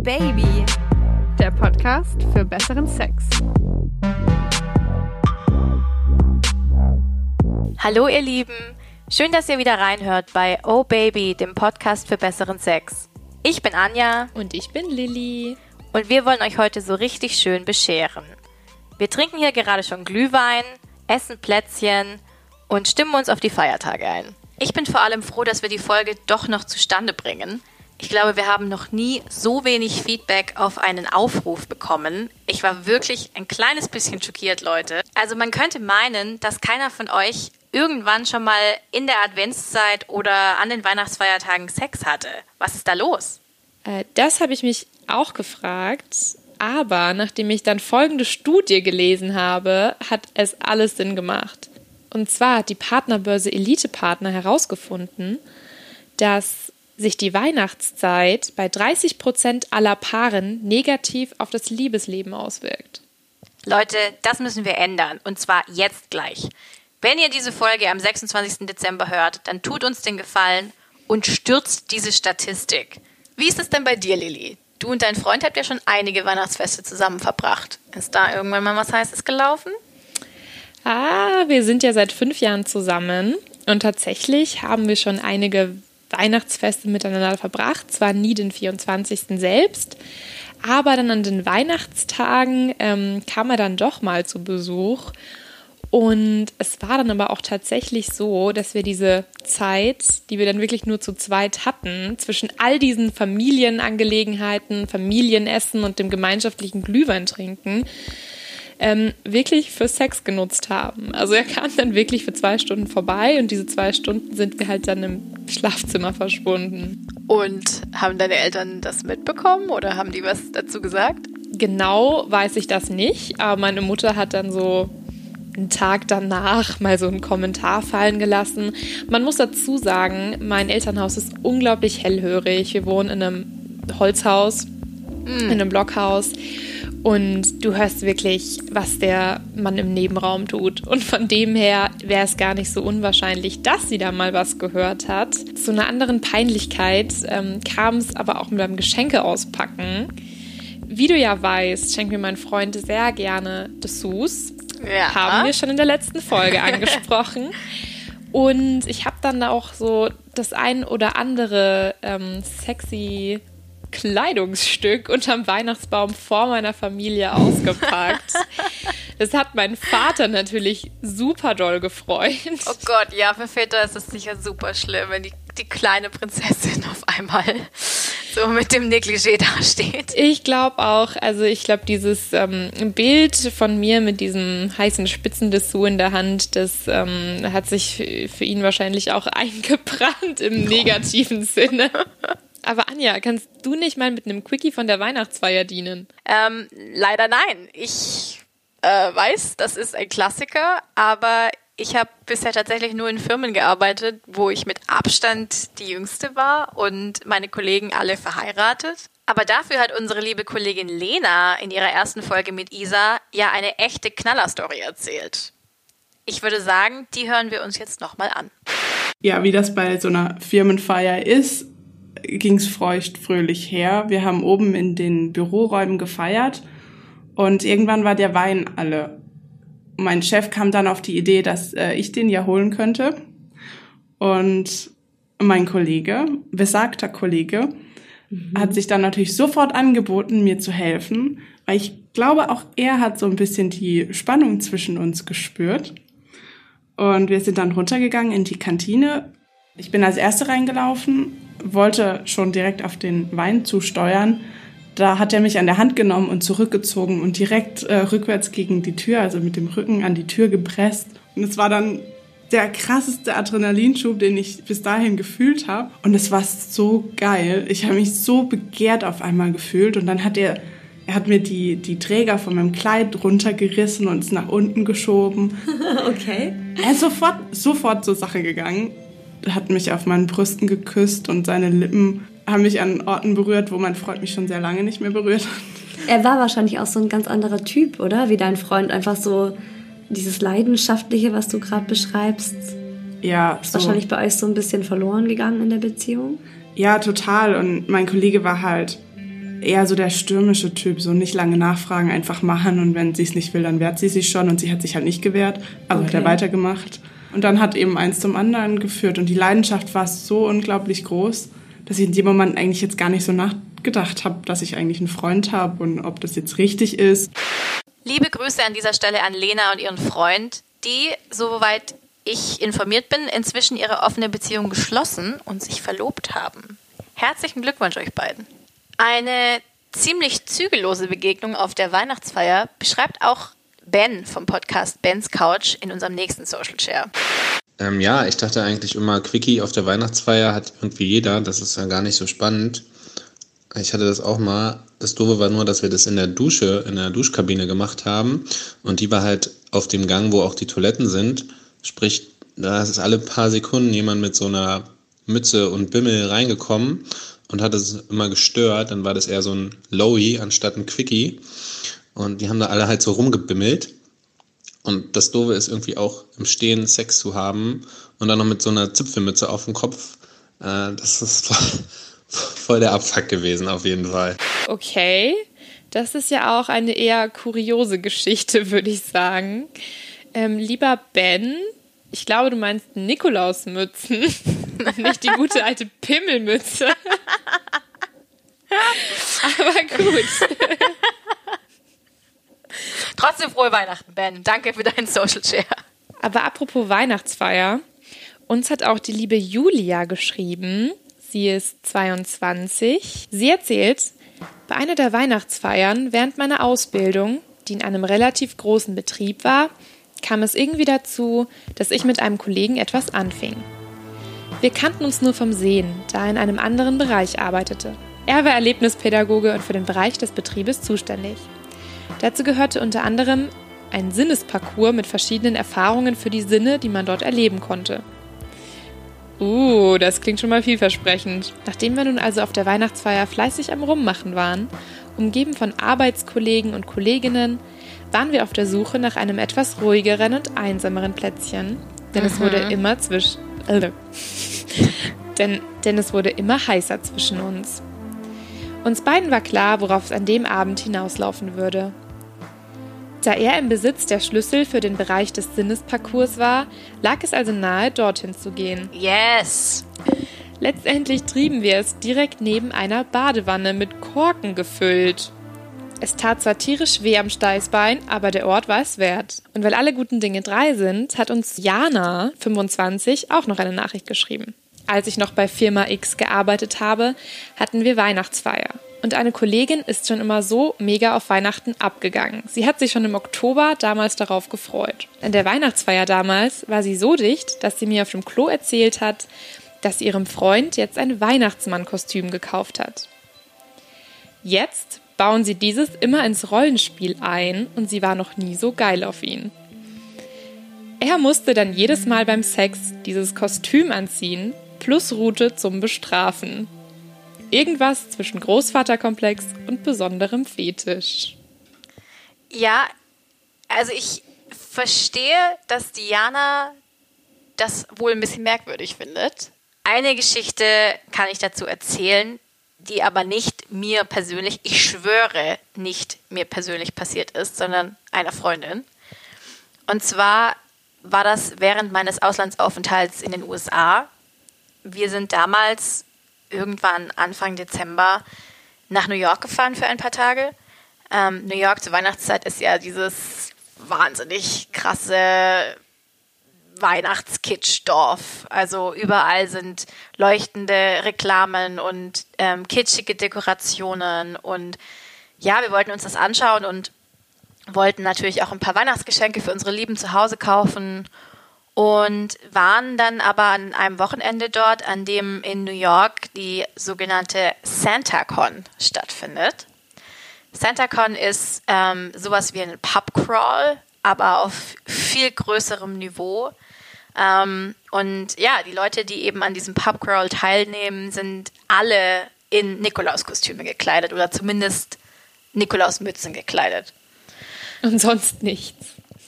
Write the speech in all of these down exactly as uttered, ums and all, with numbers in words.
Baby, der Podcast für besseren Sex. Hallo ihr Lieben, schön, dass ihr wieder reinhört bei Oh Baby, dem Podcast für besseren Sex. Ich bin Anja und ich bin Lilly und wir wollen euch heute so richtig schön bescheren. Wir trinken hier gerade schon Glühwein, essen Plätzchen und stimmen uns auf die Feiertage ein. Ich bin vor allem froh, dass wir die Folge doch noch zustande bringen. Ich glaube, wir haben noch nie so wenig Feedback auf einen Aufruf bekommen. Ich war wirklich ein kleines bisschen schockiert, Leute. Also man könnte meinen, dass keiner von euch irgendwann schon mal in der Adventszeit oder an den Weihnachtsfeiertagen Sex hatte. Was ist da los? Äh, das habe ich mich auch gefragt. Aber nachdem ich dann folgende Studie gelesen habe, hat es alles Sinn gemacht. Und zwar hat die Partnerbörse Elite Partner herausgefunden, dass sich die Weihnachtszeit bei dreißig Prozent aller Paaren negativ auf das Liebesleben auswirkt. Leute, das müssen wir ändern. Und zwar jetzt gleich. Wenn ihr diese Folge am sechsundzwanzigsten Dezember hört, dann tut uns den Gefallen und stürzt diese Statistik. Wie ist es denn bei dir, Lilly? Du und dein Freund habt ja schon einige Weihnachtsfeste zusammen verbracht. Ist da irgendwann mal was Heißes gelaufen? Ah, wir sind ja seit fünf Jahren zusammen und tatsächlich haben wir schon einige Weihnachtsfeste miteinander verbracht. Zwar nie den vierundzwanzigsten selbst, aber dann an den Weihnachtstagen ähm, kam er dann doch mal zu Besuch. Und es war dann aber auch tatsächlich so, dass wir diese Zeit, die wir dann wirklich nur zu zweit hatten, zwischen all diesen Familienangelegenheiten, Familienessen und dem gemeinschaftlichen Glühwein trinken, ähm, wirklich für Sex genutzt haben. Also er kam dann wirklich für zwei Stunden vorbei und diese zwei Stunden sind wir halt dann im Schlafzimmer verschwunden. Und haben deine Eltern das mitbekommen oder haben die was dazu gesagt? Genau weiß ich das nicht, aber meine Mutter hat dann so einen Tag danach mal so einen Kommentar fallen gelassen. Man muss dazu sagen, mein Elternhaus ist unglaublich hellhörig. Wir wohnen in einem Holzhaus, mm. in einem Blockhaus und du hörst wirklich, was der Mann im Nebenraum tut. Und von dem her wäre es gar nicht so unwahrscheinlich, dass sie da mal was gehört hat. Zu einer anderen Peinlichkeit ähm, kam es aber auch mit einem Geschenke auspacken. Wie du ja weißt, schenkt mir mein Freund sehr gerne Dessous. Ja. Haben wir schon in der letzten Folge angesprochen. Und ich habe dann auch so das ein oder andere ähm, sexy Kleidungsstück unterm Weihnachtsbaum vor meiner Familie ausgepackt. Das hat meinen Vater natürlich super doll gefreut. Oh Gott, ja, für Väter ist es sicher super schlimm, wenn die, die kleine Prinzessin auf einmal so mit dem Negligé dasteht. Ich glaube auch, also ich glaube, dieses ähm, Bild von mir mit diesem heißen Spitzendessous in der Hand, das ähm, hat sich für ihn wahrscheinlich auch eingebrannt im negativen Sinne. Aber Anja, kannst du nicht mal mit einem Quickie von der Weihnachtsfeier dienen? Ähm, leider nein. Ich äh, weiß, das ist ein Klassiker, aber ich habe bisher tatsächlich nur in Firmen gearbeitet, wo ich mit Abstand die Jüngste war und meine Kollegen alle verheiratet. Aber dafür hat unsere liebe Kollegin Lena in ihrer ersten Folge mit Isa ja eine echte Knallerstory erzählt. Ich würde sagen, die hören wir uns jetzt nochmal an. Ja, wie das bei so einer Firmenfeier ist, ging's feucht fröhlich her. Wir haben oben in den Büroräumen gefeiert und irgendwann war der Wein alle. Mein Chef kam dann auf die Idee, dass äh, ich den ja holen könnte. Und mein Kollege, besagter Kollege, mhm. hat sich dann natürlich sofort angeboten, mir zu helfen, weil ich glaube, auch er hat so ein bisschen die Spannung zwischen uns gespürt. Und wir sind dann runtergegangen in die Kantine. Ich bin als Erste reingelaufen, wollte schon direkt auf den Wein zusteuern. Da hat er mich an der Hand genommen und zurückgezogen und direkt äh, rückwärts gegen die Tür, also mit dem Rücken an die Tür gepresst. Und es war dann der krasseste Adrenalinschub, den ich bis dahin gefühlt habe. Und es war so geil. Ich habe mich so begehrt auf einmal gefühlt. Und dann hat er, er hat mir die, die Träger von meinem Kleid runtergerissen und es nach unten geschoben. Okay. Er ist sofort, sofort zur Sache gegangen. Hat mich auf meinen Brüsten geküsst und seine Lippen haben mich an Orten berührt, wo mein Freund mich schon sehr lange nicht mehr berührt hat. Er war wahrscheinlich auch so ein ganz anderer Typ, oder? Wie dein Freund, einfach so dieses Leidenschaftliche, was du gerade beschreibst. Ja, ist so. Wahrscheinlich bei euch so ein bisschen verloren gegangen in der Beziehung. Ja, total. Und mein Kollege war halt eher so der stürmische Typ, so nicht lange nachfragen, einfach machen und wenn sie es nicht will, dann wehrt sie sich schon und sie hat sich halt nicht gewehrt, also okay. Hat er weitergemacht. Und dann hat eben eins zum anderen geführt und die Leidenschaft war so unglaublich groß, dass ich in dem Moment eigentlich jetzt gar nicht so nachgedacht habe, dass ich eigentlich einen Freund habe und ob das jetzt richtig ist. Liebe Grüße an dieser Stelle an Lena und ihren Freund, die, soweit ich informiert bin, inzwischen ihre offene Beziehung geschlossen und sich verlobt haben. Herzlichen Glückwunsch euch beiden. Eine ziemlich zügellose Begegnung auf der Weihnachtsfeier beschreibt auch Ben vom Podcast Ben's Couch in unserem nächsten Social Share. Ähm, ja, ich dachte eigentlich immer, Quickie auf der Weihnachtsfeier hat irgendwie jeder. Das ist ja gar nicht so spannend. Ich hatte das auch mal. Das Doofe war nur, dass wir das in der Dusche, in der Duschkabine gemacht haben. Und die war halt auf dem Gang, wo auch die Toiletten sind. Sprich, da ist alle paar Sekunden jemand mit so einer Mütze und Bimmel reingekommen und hat es immer gestört. Dann war das eher so ein Lowy anstatt ein Quickie. Und die haben da alle halt so rumgebimmelt. Und das Doofe ist irgendwie auch im Stehen Sex zu haben und dann noch mit so einer Zipfelmütze auf dem Kopf. Äh, das ist voll, voll der Abfuck gewesen auf jeden Fall. Okay, das ist ja auch eine eher kuriose Geschichte, würde ich sagen. Ähm, lieber Ben, ich glaube, du meinst Nikolausmützen, nicht die gute alte Pimmelmütze. Aber gut. Trotzdem frohe Weihnachten, Ben. Danke für deinen Social Share. Aber apropos Weihnachtsfeier, uns hat auch die liebe Julia geschrieben. Sie ist zweiundzwanzig. Sie erzählt, bei einer der Weihnachtsfeiern während meiner Ausbildung, die in einem relativ großen Betrieb war, kam es irgendwie dazu, dass ich mit einem Kollegen etwas anfing. Wir kannten uns nur vom Sehen, da er in einem anderen Bereich arbeitete. Er war Erlebnispädagoge und für den Bereich des Betriebes zuständig. Dazu gehörte unter anderem ein Sinnesparcours mit verschiedenen Erfahrungen für die Sinne, die man dort erleben konnte. Uh, das klingt schon mal vielversprechend. Nachdem wir nun also auf der Weihnachtsfeier fleißig am Rummachen waren, umgeben von Arbeitskollegen und Kolleginnen, waren wir auf der Suche nach einem etwas ruhigeren und einsameren Plätzchen, denn mhm. es wurde immer zwischen... Äh, denn, denn es wurde immer heißer zwischen uns. Uns beiden war klar, worauf es an dem Abend hinauslaufen würde. Da er im Besitz der Schlüssel für den Bereich des Sinnesparcours war, lag es also nahe, dorthin zu gehen. Yes! Letztendlich trieben wir es direkt neben einer Badewanne mit Korken gefüllt. Es tat zwar tierisch weh am Steißbein, aber der Ort war es wert. Und weil alle guten Dinge drei sind, hat uns Jana, fünfundzwanzig, auch noch eine Nachricht geschrieben. Als ich noch bei Firma X gearbeitet habe, hatten wir Weihnachtsfeier. Und eine Kollegin ist schon immer so mega auf Weihnachten abgegangen. Sie hat sich schon im Oktober damals darauf gefreut. An der Weihnachtsfeier damals war sie so dicht, dass sie mir auf dem Klo erzählt hat, dass sie ihrem Freund jetzt ein Weihnachtsmannkostüm gekauft hat. Jetzt bauen sie dieses immer ins Rollenspiel ein und sie war noch nie so geil auf ihn. Er musste dann jedes Mal beim Sex dieses Kostüm anziehen, plus Route zum Bestrafen. Irgendwas zwischen Großvaterkomplex und besonderem Fetisch. Ja, also ich verstehe, dass Diana das wohl ein bisschen merkwürdig findet. Eine Geschichte kann ich dazu erzählen, die aber nicht mir persönlich, ich schwöre, nicht mir persönlich passiert ist, sondern einer Freundin. Und zwar war das während meines Auslandsaufenthalts in den U S A. Wir sind damals irgendwann Anfang Dezember nach New York gefahren für ein paar Tage. Ähm, New York zur Weihnachtszeit ist ja dieses wahnsinnig krasse Weihnachtskitsch-Dorf. Also überall sind leuchtende Reklamen und ähm, kitschige Dekorationen. Und ja, wir wollten uns das anschauen und wollten natürlich auch ein paar Weihnachtsgeschenke für unsere Lieben zu Hause kaufen und waren dann aber an einem Wochenende dort, an dem in New York die sogenannte SantaCon stattfindet. SantaCon ist ähm, sowas wie ein Pubcrawl, aber auf viel größerem Niveau. Ähm, und ja, die Leute, die eben an diesem Pubcrawl teilnehmen, sind alle in Nikolauskostüme gekleidet oder zumindest Nikolausmützen gekleidet. Und sonst nichts.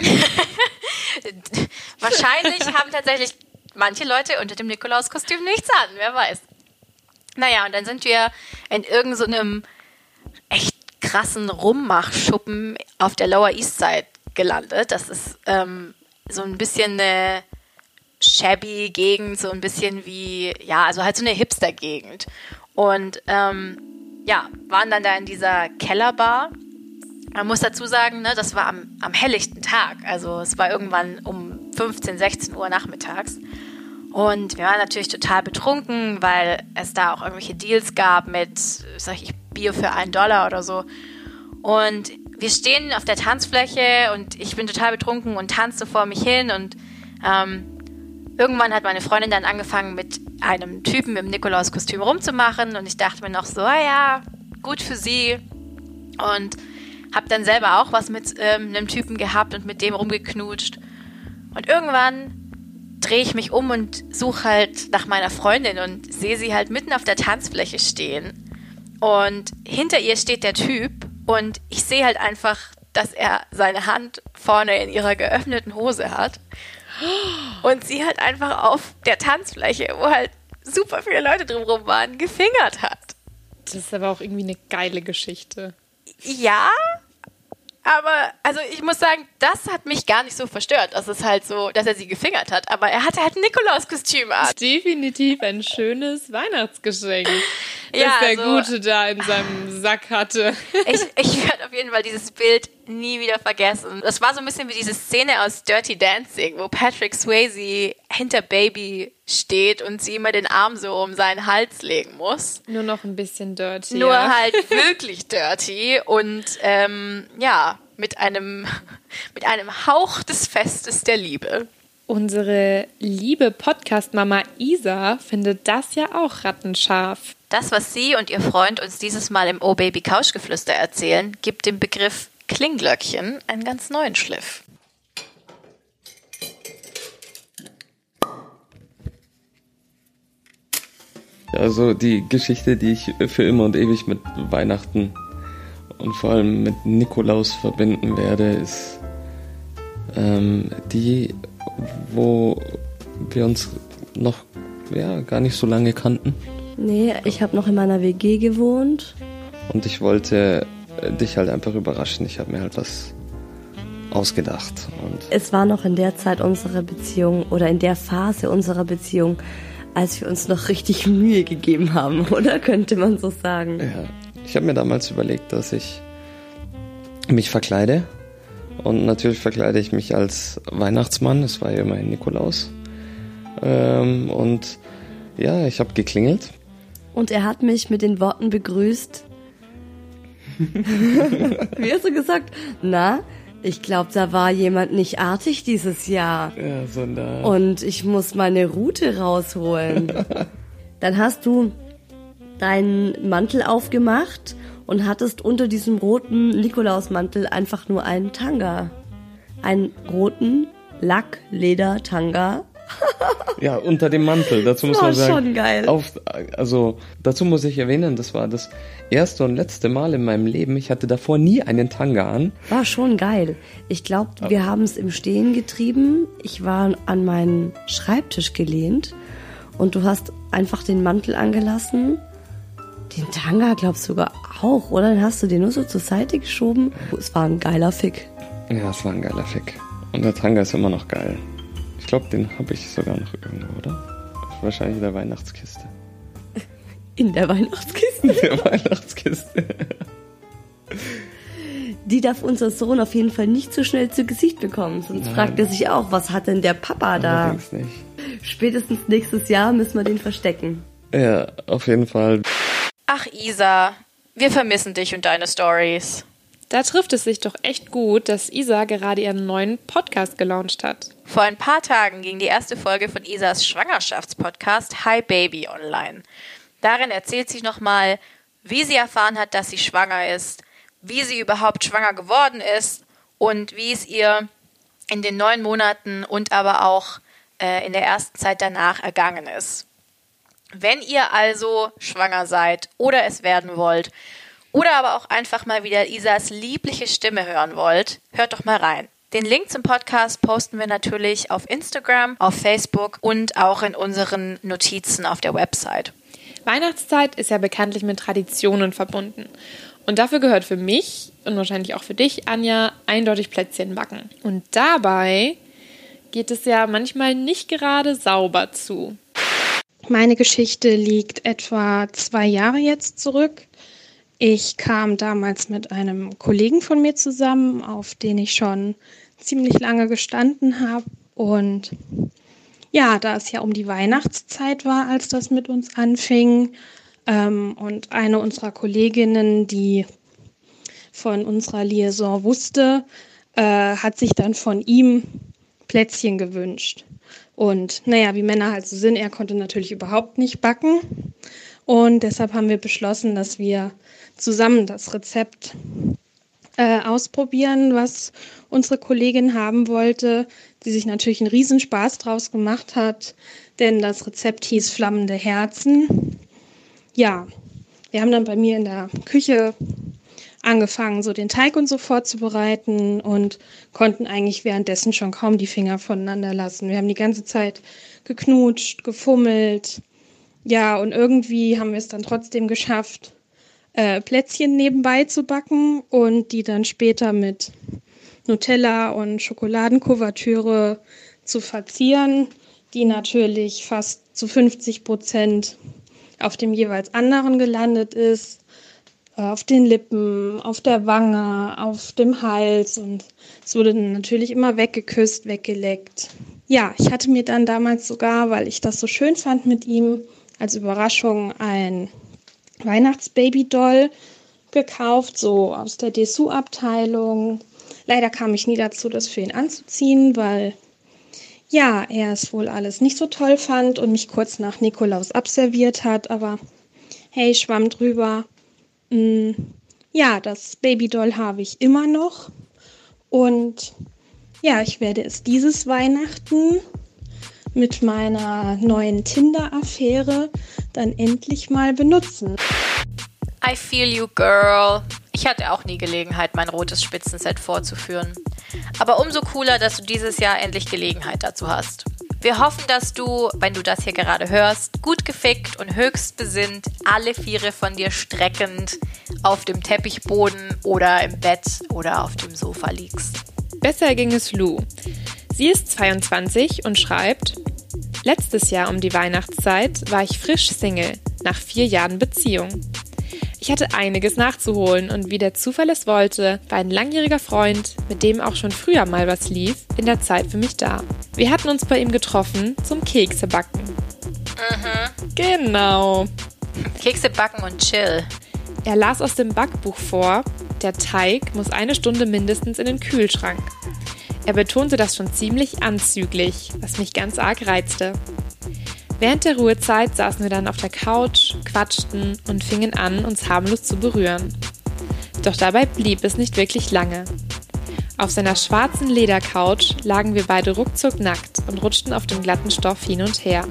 Wahrscheinlich haben tatsächlich manche Leute unter dem Nikolauskostüm nichts an, wer weiß. Naja, und dann sind wir in irgendeinem krassen Rummachschuppen auf der Lower East Side gelandet. Das ist ähm, so ein bisschen eine shabby Gegend, so ein bisschen wie, ja, also halt so eine Hipster-Gegend. Und ähm, ja, waren dann da in dieser Kellerbar. Man muss dazu sagen, ne, das war am, am helllichten Tag. Also es war irgendwann um fünfzehn, sechzehn Uhr nachmittags. Und wir waren natürlich total betrunken, weil es da auch irgendwelche Deals gab mit, sag ich, Bier für einen Dollar oder so. Und wir stehen auf der Tanzfläche und ich bin total betrunken und tanze vor mich hin. Und ähm, irgendwann hat meine Freundin dann angefangen, mit einem Typen im Nikolauskostüm rumzumachen. Und ich dachte mir noch so, ah ja, gut für sie. Und habe dann selber auch was mit ähm, einem Typen gehabt und mit dem rumgeknutscht. Und irgendwann drehe ich mich um und suche halt nach meiner Freundin und sehe sie halt mitten auf der Tanzfläche stehen. Und hinter ihr steht der Typ und ich sehe halt einfach, dass er seine Hand vorne in ihrer geöffneten Hose hat. Und sie halt einfach auf der Tanzfläche, wo halt super viele Leute drumherum waren, gefingert hat. Das ist aber auch irgendwie eine geile Geschichte. Ja, aber also ich muss sagen, das hat mich gar nicht so verstört, dass es halt so, dass er sie gefingert hat. Aber er hatte halt ein Nikolauskostüm an. Definitiv ein schönes Weihnachtsgeschenk, Ja, das der also, Gute da in seinem Sack hatte. Ich, ich werde auf jeden Fall dieses Bild nie wieder vergessen. Das war so ein bisschen wie diese Szene aus Dirty Dancing, wo Patrick Swayze hinter Baby steht und sie immer den Arm so um seinen Hals legen muss. Nur noch ein bisschen dirty. Nur ja. halt wirklich dirty und ähm, ja, mit einem, mit einem Hauch des Festes der Liebe. Unsere liebe Podcast-Mama Isa findet das ja auch rattenscharf. Das, was sie und ihr Freund uns dieses Mal im Oh Baby Couchgeflüster erzählen, gibt dem Begriff Klingglöckchen einen ganz neuen Schliff. Also die Geschichte, die ich für immer und ewig mit Weihnachten und vor allem mit Nikolaus verbinden werde, ist ähm, die, wo wir uns noch ja, gar nicht so lange kannten. Nee, ich habe noch in meiner W G gewohnt. Und ich wollte dich halt einfach überraschen. Ich habe mir halt was ausgedacht. Und Es war noch in der Zeit unserer Beziehung oder in der Phase unserer Beziehung, als wir uns noch richtig Mühe gegeben haben, oder? Könnte man so sagen. ja, ich habe mir damals überlegt, dass ich mich verkleide. Und natürlich verkleide ich mich als Weihnachtsmann. Es war ja immerhin Nikolaus. Ähm, und ja, ich habe geklingelt. Und er hat mich mit den Worten begrüßt. Wie hast du gesagt? Na, ich glaube, da war jemand nicht artig dieses Jahr. Ja, sondern. Und ich muss meine Rute rausholen. Dann hast du deinen Mantel aufgemacht und hattest unter diesem roten Nikolausmantel einfach nur einen Tanga. Einen roten Lackleder-Tanga. Ja, unter dem Mantel. Dazu muss war man sagen. schon geil. Auf, also, dazu muss ich erwähnen, das war das erste und letzte Mal in meinem Leben. Ich hatte davor nie einen Tanga an. War schon geil. Ich glaube, wir haben es im Stehen getrieben. Ich war an meinen Schreibtisch gelehnt und du hast einfach den Mantel angelassen. Den Tanga glaubst du sogar auch, oder? Dann hast du den nur so zur Seite geschoben. Es war ein geiler Fick. Ja, es war ein geiler Fick. Und der Tanga ist immer noch geil. Ich glaube, den habe ich sogar noch irgendwo, oder? Wahrscheinlich in der Weihnachtskiste. In der Weihnachtskiste? In der Weihnachtskiste. Die darf unser Sohn auf jeden Fall nicht so schnell zu Gesicht bekommen. Sonst Nein. fragt er sich auch, was hat denn der Papa da? Allerdings nicht. Spätestens nächstes Jahr müssen wir den verstecken. Ja, auf jeden Fall. Ach Isa, wir vermissen dich und deine Stories. Da trifft es sich doch echt gut, dass Isa gerade ihren neuen Podcast gelauncht hat. Vor ein paar Tagen ging die erste Folge von Isas Schwangerschaftspodcast Hi Baby online. Darin erzählt sie nochmal, wie sie erfahren hat, dass sie schwanger ist, wie sie überhaupt schwanger geworden ist und wie es ihr in den neun Monaten und aber auch äh, in der ersten Zeit danach ergangen ist. Wenn ihr also schwanger seid oder es werden wollt oder aber auch einfach mal wieder Isas liebliche Stimme hören wollt, hört doch mal rein. Den Link zum Podcast posten wir natürlich auf Instagram, auf Facebook und auch in unseren Notizen auf der Website. Weihnachtszeit ist ja bekanntlich mit Traditionen verbunden. Und dafür gehört für mich und wahrscheinlich auch für dich, Anja, eindeutig Plätzchen backen. Und dabei geht es ja manchmal nicht gerade sauber zu. Meine Geschichte liegt etwa zwei Jahre jetzt zurück. Ich kam damals mit einem Kollegen von mir zusammen, auf den ich schon ziemlich lange gestanden habe. Und ja, da es ja um die Weihnachtszeit war, als das mit uns anfing, ähm, und eine unserer Kolleginnen, die von unserer Liaison wusste, äh, hat sich dann von ihm Plätzchen gewünscht. Und naja, wie Männer halt so sind, er konnte natürlich überhaupt nicht backen. Und deshalb haben wir beschlossen, dass wir zusammen das Rezept äh, ausprobieren, was unsere Kollegin haben wollte, die sich natürlich einen Riesenspaß draus gemacht hat, denn das Rezept hieß Flammende Herzen. Ja, wir haben dann bei mir in der Küche angefangen, so den Teig und so vorzubereiten und konnten eigentlich währenddessen schon kaum die Finger voneinander lassen. Wir haben die ganze Zeit geknutscht, gefummelt. Ja, und irgendwie haben wir es dann trotzdem geschafft, äh, Plätzchen nebenbei zu backen und die dann später mit Nutella und Schokoladenkuvertüre zu verzieren, die natürlich fast zu fünfzig Prozent auf dem jeweils anderen gelandet ist. Auf den Lippen, auf der Wange, auf dem Hals und es wurde dann natürlich immer weggeküsst, weggeleckt. Ja, ich hatte mir dann damals sogar, weil ich das so schön fand mit ihm, als Überraschung ein Weihnachtsbaby-Doll gekauft, so aus der Dessous-Abteilung. Leider kam ich nie dazu, das für ihn anzuziehen, weil ja, er es wohl alles nicht so toll fand und mich kurz nach Nikolaus abserviert hat, aber hey, schwamm drüber. Ja, das Babydoll habe ich immer noch und ja, ich werde es dieses Weihnachten mit meiner neuen Tinder-Affäre dann endlich mal benutzen. I feel you, girl. Ich hatte auch nie Gelegenheit, mein rotes Spitzenset vorzuführen. Aber umso cooler, dass du dieses Jahr endlich Gelegenheit dazu hast. Wir hoffen, dass du, wenn du das hier gerade hörst, gut gefickt und höchst besinnt, alle Viere von dir streckend auf dem Teppichboden oder im Bett oder auf dem Sofa liegst. Besser ging es Lou. Sie ist zweiundzwanzig und schreibt: Letztes Jahr um die Weihnachtszeit war ich frisch Single, nach vier Jahren Beziehung. Ich hatte einiges nachzuholen und wie der Zufall es wollte, war ein langjähriger Freund, mit dem auch schon früher mal was lief, in der Zeit für mich da. Wir hatten uns bei ihm getroffen zum Kekse backen. Mhm. Genau. Kekse backen und chill. Er las aus dem Backbuch vor, der Teig muss eine Stunde mindestens in den Kühlschrank. Er betonte das schon ziemlich anzüglich, was mich ganz arg reizte. Während der Ruhezeit saßen wir dann auf der Couch, quatschten und fingen an, uns harmlos zu berühren. Doch dabei blieb es nicht wirklich lange. Auf seiner schwarzen Ledercouch lagen wir beide ruckzuck nackt und rutschten auf dem glatten Stoff hin und her.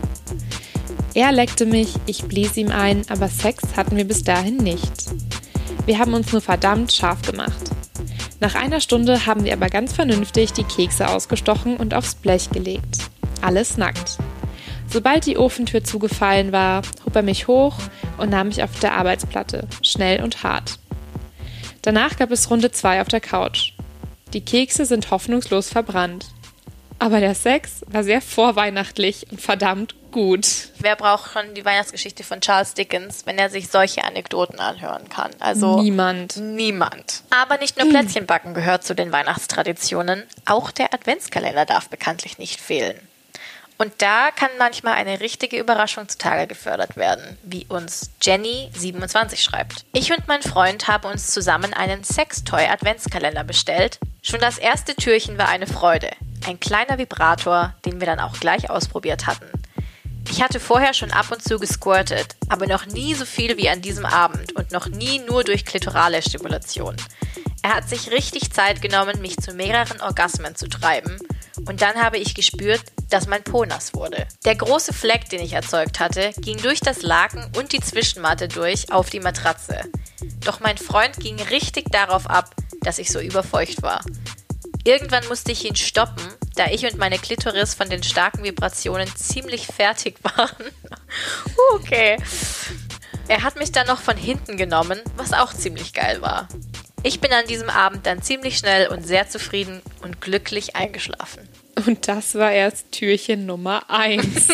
Er leckte mich, ich blies ihm ein, aber Sex hatten wir bis dahin nicht. Wir haben uns nur verdammt scharf gemacht. Nach einer Stunde haben wir aber ganz vernünftig die Kekse ausgestochen und aufs Blech gelegt. Alles nackt. Sobald die Ofentür zugefallen war, hob er mich hoch und nahm mich auf der Arbeitsplatte, schnell und hart. Danach gab es Runde zwei auf der Couch. Die Kekse sind hoffnungslos verbrannt. Aber der Sex war sehr vorweihnachtlich und verdammt gut. Wer braucht schon die Weihnachtsgeschichte von Charles Dickens, wenn er sich solche Anekdoten anhören kann? Also niemand. Niemand. Aber nicht nur Plätzchenbacken gehört zu den Weihnachtstraditionen, auch der Adventskalender darf bekanntlich nicht fehlen. Und da kann manchmal eine richtige Überraschung zutage gefördert werden, wie uns Jenny siebenundzwanzig schreibt. Ich und mein Freund haben uns zusammen einen Sextoy-Adventskalender bestellt. Schon das erste Türchen war eine Freude. Ein kleiner Vibrator, den wir dann auch gleich ausprobiert hatten. Ich hatte vorher schon ab und zu gesquirtet, aber noch nie so viel wie an diesem Abend und noch nie nur durch klitorale Stimulation. Er hat sich richtig Zeit genommen, mich zu mehreren Orgasmen zu treiben. Und dann habe ich gespürt, dass mein Po nass wurde. Der große Fleck, den ich erzeugt hatte, ging durch das Laken und die Zwischenmatte durch auf die Matratze. Doch mein Freund ging richtig darauf ab, dass ich so überfeucht war. Irgendwann musste ich ihn stoppen, da ich und meine Klitoris von den starken Vibrationen ziemlich fertig waren. Okay. Er hat mich dann noch von hinten genommen, was auch ziemlich geil war. Ich bin an diesem Abend dann ziemlich schnell und sehr zufrieden und glücklich eingeschlafen. Und das war erst Türchen Nummer eins.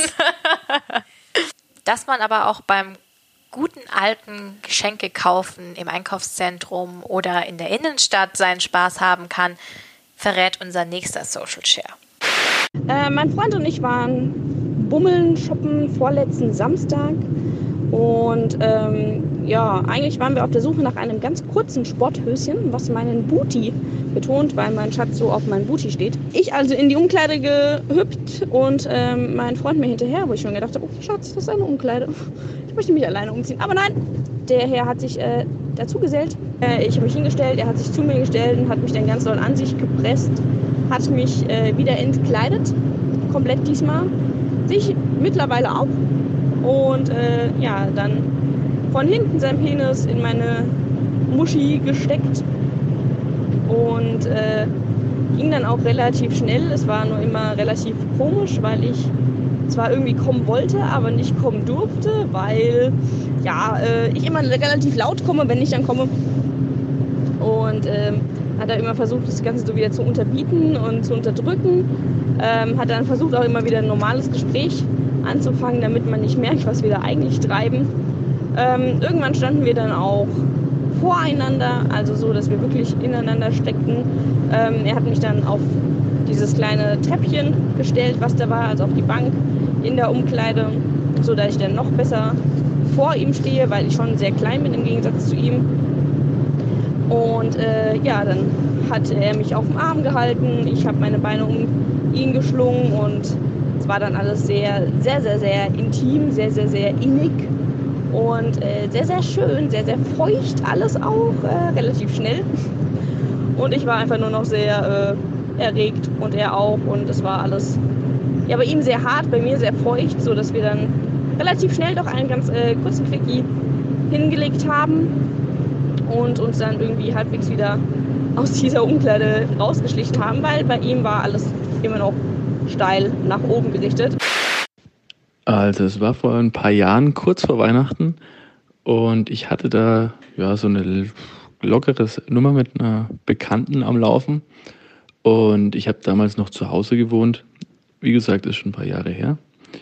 Dass man aber auch beim guten alten Geschenke kaufen im Einkaufszentrum oder in der Innenstadt seinen Spaß haben kann, verrät unser nächster Social Share. Äh, mein Freund und ich waren bummeln, shoppen vorletzten Samstag. Und ähm, ja, eigentlich waren wir auf der Suche nach einem ganz kurzen Sporthöschen, was meinen Booty betont, weil mein Schatz so auf meinen Booty steht. Ich also in die Umkleide gehüpft und ähm, mein Freund mir hinterher, wo ich schon gedacht habe, oh Schatz, das ist eine Umkleide. Ich möchte mich alleine umziehen. Aber nein, der Herr hat sich äh, dazu gesellt. Äh, ich habe mich hingestellt, er hat sich zu mir gestellt und hat mich dann ganz doll an sich gepresst, hat mich äh, wieder entkleidet, komplett diesmal. Sich mittlerweile auch. Und äh, ja, dann von hinten sein Penis in meine Muschi gesteckt und äh, ging dann auch relativ schnell. Es war nur immer relativ komisch, weil ich zwar irgendwie kommen wollte, aber nicht kommen durfte, weil ja, äh, ich immer relativ laut komme, wenn ich dann komme. Und ähm, hat er immer versucht, das Ganze so wieder zu unterbieten und zu unterdrücken. Ähm, hat dann versucht, auch immer wieder ein normales Gespräch anzufangen, damit man nicht merkt, was wir da eigentlich treiben. Ähm, irgendwann standen wir dann auch voreinander, also so, dass wir wirklich ineinander steckten. Ähm, er hat mich dann auf dieses kleine Treppchen gestellt, was da war, also auf die Bank in der Umkleide, so dass ich dann noch besser vor ihm stehe, weil ich schon sehr klein bin im Gegensatz zu ihm. Und äh, ja, dann hat er mich auf dem Arm gehalten, ich habe meine Beine um ihn geschlungen und es war dann alles sehr, sehr, sehr, sehr intim, sehr, sehr, sehr innig und äh, sehr, sehr schön, sehr, sehr feucht alles auch, äh, relativ schnell. Und ich war einfach nur noch sehr äh, erregt und er auch und es war alles, ja, bei ihm sehr hart, bei mir sehr feucht, so dass wir dann relativ schnell doch einen ganz äh, kurzen Quickie hingelegt haben und uns dann irgendwie halbwegs wieder aus dieser Umkleide rausgeschlichen haben, weil bei ihm war alles immer noch steil nach oben gerichtet. Also es war vor ein paar Jahren, kurz vor Weihnachten, und ich hatte da ja so eine lockere Nummer mit einer Bekannten am Laufen und ich habe damals noch zu Hause gewohnt. Wie gesagt, ist schon ein paar Jahre her.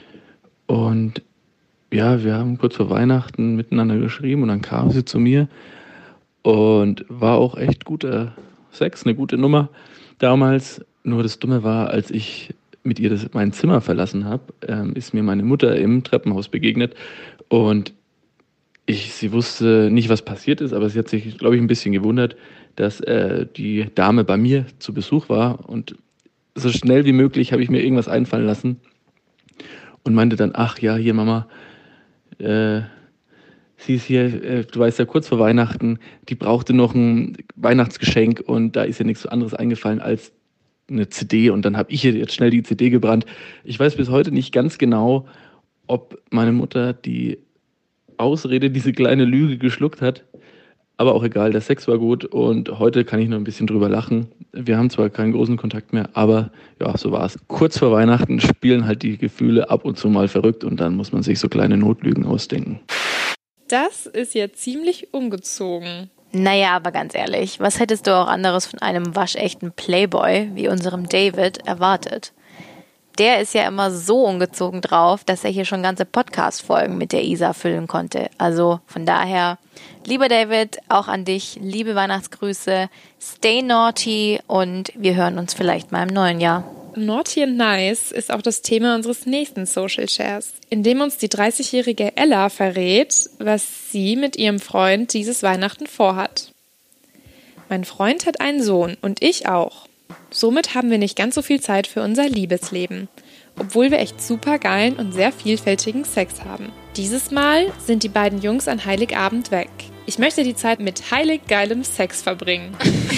Und ja, wir haben kurz vor Weihnachten miteinander geschrieben und dann kam sie zu mir und war auch echt guter Sex, eine gute Nummer damals. Nur das Dumme war, als ich mit ihr das, mein Zimmer verlassen habe, ähm, ist mir meine Mutter im Treppenhaus begegnet und ich, sie wusste nicht, was passiert ist, aber sie hat sich, glaube ich, ein bisschen gewundert, dass äh, die Dame bei mir zu Besuch war und so schnell wie möglich habe ich mir irgendwas einfallen lassen und meinte dann, ach ja, hier Mama, äh, sie ist hier, äh, du weißt ja, kurz vor Weihnachten, die brauchte noch ein Weihnachtsgeschenk und da ist ja nichts anderes eingefallen als eine C D und dann habe ich ihr jetzt schnell die C D gebrannt. Ich weiß bis heute nicht ganz genau, ob meine Mutter die Ausrede, diese kleine Lüge geschluckt hat, aber auch egal, der Sex war gut und heute kann ich noch ein bisschen drüber lachen. Wir haben zwar keinen großen Kontakt mehr, aber ja, so war es. Kurz vor Weihnachten spielen halt die Gefühle ab und zu mal verrückt und dann muss man sich so kleine Notlügen ausdenken. Das ist ja ziemlich ungezogen. Naja, aber ganz ehrlich, was hättest du auch anderes von einem waschechten Playboy wie unserem David erwartet? Der ist ja immer so ungezogen drauf, dass er hier schon ganze Podcast-Folgen mit der Isa füllen konnte. Also von daher, lieber David, auch an dich, liebe Weihnachtsgrüße, stay naughty und wir hören uns vielleicht mal im neuen Jahr. Naughty and Nice ist auch das Thema unseres nächsten Social Shares, in dem uns die dreißigjährige Ella verrät, was sie mit ihrem Freund dieses Weihnachten vorhat. Mein Freund hat einen Sohn und ich auch. Somit haben wir nicht ganz so viel Zeit für unser Liebesleben, obwohl wir echt super geilen und sehr vielfältigen Sex haben. Dieses Mal sind die beiden Jungs an Heiligabend weg. Ich möchte die Zeit mit heilig geilem Sex verbringen.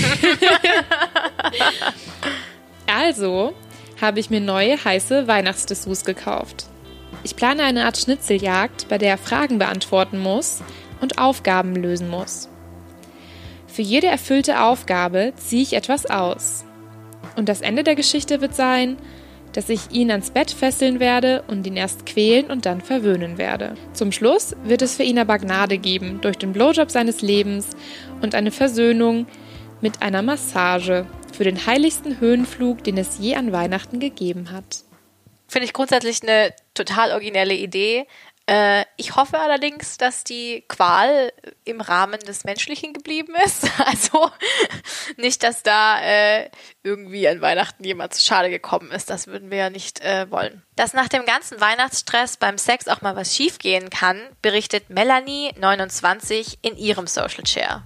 Also habe ich mir neue heiße Weihnachtsdessous gekauft. Ich plane eine Art Schnitzeljagd, bei der er Fragen beantworten muss und Aufgaben lösen muss. Für jede erfüllte Aufgabe ziehe ich etwas aus. Und das Ende der Geschichte wird sein, dass ich ihn ans Bett fesseln werde und ihn erst quälen und dann verwöhnen werde. Zum Schluss wird es für ihn aber Gnade geben durch den Blowjob seines Lebens und eine Versöhnung mit einer Massage für den heiligsten Höhenflug, den es je an Weihnachten gegeben hat. Finde ich grundsätzlich eine total originelle Idee. Äh, ich hoffe allerdings, dass die Qual im Rahmen des Menschlichen geblieben ist. Also nicht, dass da äh, irgendwie an Weihnachten jemand zu Schade gekommen ist. Das würden wir ja nicht äh, wollen. Dass nach dem ganzen Weihnachtsstress beim Sex auch mal was schiefgehen kann, berichtet Melanie, neunundzwanzig, in ihrem Social Share.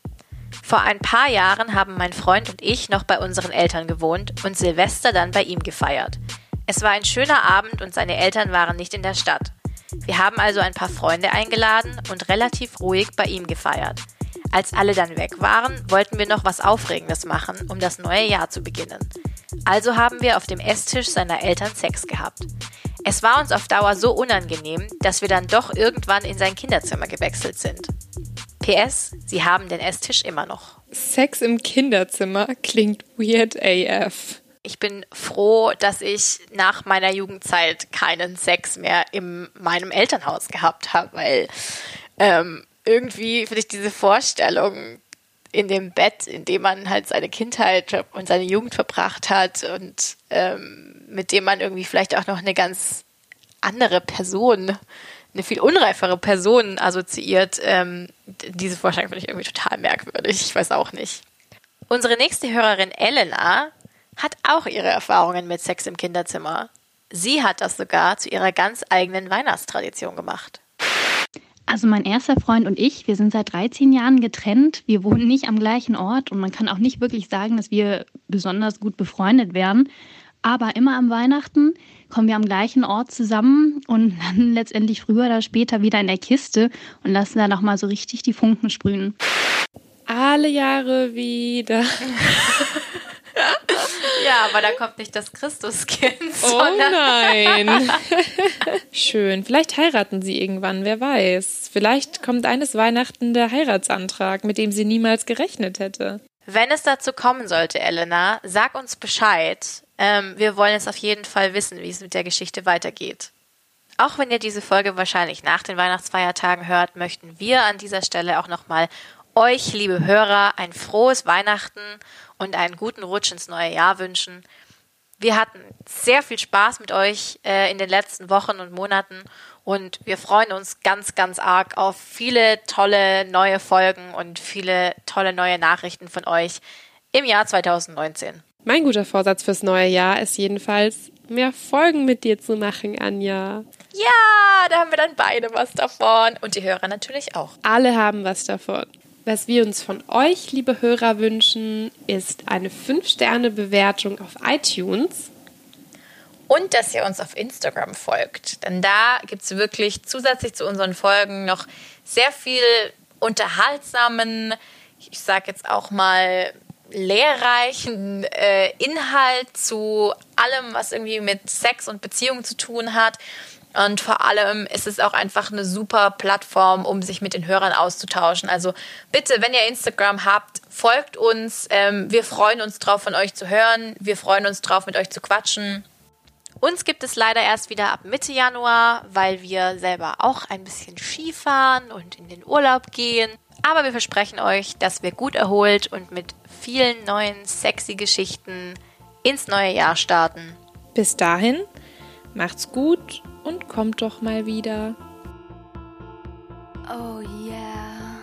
Vor ein paar Jahren haben mein Freund und ich noch bei unseren Eltern gewohnt und Silvester dann bei ihm gefeiert. Es war ein schöner Abend und seine Eltern waren nicht in der Stadt. Wir haben also ein paar Freunde eingeladen und relativ ruhig bei ihm gefeiert. Als alle dann weg waren, wollten wir noch was Aufregendes machen, um das neue Jahr zu beginnen. Also haben wir auf dem Esstisch seiner Eltern Sex gehabt. Es war uns auf Dauer so unangenehm, dass wir dann doch irgendwann in sein Kinderzimmer gewechselt sind. P S, sie haben den Esstisch immer noch. Sex im Kinderzimmer klingt weird A F. Ich bin froh, dass ich nach meiner Jugendzeit keinen Sex mehr in meinem Elternhaus gehabt habe, weil ähm, irgendwie finde ich diese Vorstellung in dem Bett, in dem man halt seine Kindheit und seine Jugend verbracht hat und ähm, mit dem man irgendwie vielleicht auch noch eine ganz andere Person, eine viel unreifere Person assoziiert, ähm, diese Vorstellung finde ich irgendwie total merkwürdig. Ich weiß auch nicht. Unsere nächste Hörerin Elena hat auch ihre Erfahrungen mit Sex im Kinderzimmer. Sie hat das sogar zu ihrer ganz eigenen Weihnachtstradition gemacht. Also mein erster Freund und ich, wir sind seit dreizehn Jahren getrennt. Wir wohnen nicht am gleichen Ort und man kann auch nicht wirklich sagen, dass wir besonders gut befreundet wären. Aber immer am Weihnachten kommen wir am gleichen Ort zusammen und landen letztendlich früher oder später wieder in der Kiste und lassen da nochmal so richtig die Funken sprühen. Alle Jahre wieder. Ja, aber da kommt nicht das Christuskind. Oh nein. Schön. Vielleicht heiraten sie irgendwann, wer weiß. Vielleicht kommt eines Weihnachten der Heiratsantrag, mit dem sie niemals gerechnet hätte. Wenn es dazu kommen sollte, Elena, sag uns Bescheid. Ähm, wir wollen jetzt auf jeden Fall wissen, wie es mit der Geschichte weitergeht. Auch wenn ihr diese Folge wahrscheinlich nach den Weihnachtsfeiertagen hört, möchten wir an dieser Stelle auch nochmal euch, liebe Hörer, ein frohes Weihnachten und einen guten Rutsch ins neue Jahr wünschen. Wir hatten sehr viel Spaß mit euch äh, in den letzten Wochen und Monaten und wir freuen uns ganz, ganz arg auf viele tolle neue Folgen und viele tolle neue Nachrichten von euch im Jahr zwanzig neunzehn. Mein guter Vorsatz fürs neue Jahr ist jedenfalls, mehr Folgen mit dir zu machen, Anja. Ja, da haben wir dann beide was davon und die Hörer natürlich auch. Alle haben was davon. Was wir uns von euch, liebe Hörer, wünschen, ist eine fünf Sterne Bewertung auf iTunes. Und dass ihr uns auf Instagram folgt. Denn da gibt es wirklich zusätzlich zu unseren Folgen noch sehr viel unterhaltsamen, ich sag jetzt auch mal lehrreichen äh, Inhalt zu allem, was irgendwie mit Sex und Beziehungen zu tun hat. Und vor allem ist es auch einfach eine super Plattform, um sich mit den Hörern auszutauschen. Also bitte, wenn ihr Instagram habt, folgt uns. Ähm, wir freuen uns drauf, von euch zu hören. Wir freuen uns drauf, mit euch zu quatschen. Uns gibt es leider erst wieder ab Mitte Januar, weil wir selber auch ein bisschen Skifahren und in den Urlaub gehen. Aber wir versprechen euch, dass wir gut erholt und mit vielen neuen sexy Geschichten ins neue Jahr starten. Bis dahin, macht's gut und kommt doch mal wieder. Oh yeah.